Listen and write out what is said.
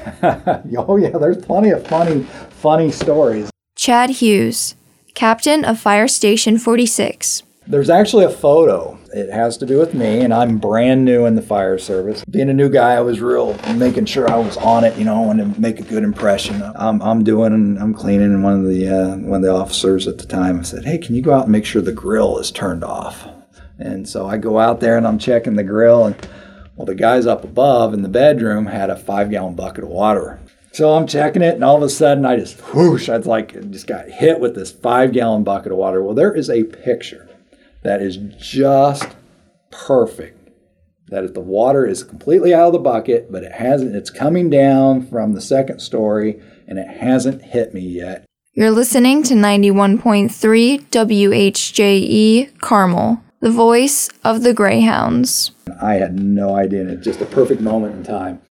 Oh yeah, there's plenty of funny stories. Chad Hughes, captain of Fire Station 46. There's actually a photo. It has to do with me, and I'm brand new in the fire service. Being a new guy, I was real making sure I was on it, I wanted to make a good impression. I'm cleaning, and one of the officers at the time said, "Hey, can you go out and make sure the grill is turned off?" And so I go out there and I'm checking the grill, and well, the guys up above in the bedroom had a 5-gallon bucket of water. So I'm checking it, and all of a sudden I just got hit with this 5-gallon bucket of water. Well, there is a picture that is just perfect. That is, the water is completely out of the bucket, but it's coming down from the second story, and it hasn't hit me yet. You're listening to 91.3 WHJE Carmel, the voice of the Greyhounds. I had no idea, and it's just a perfect moment in time.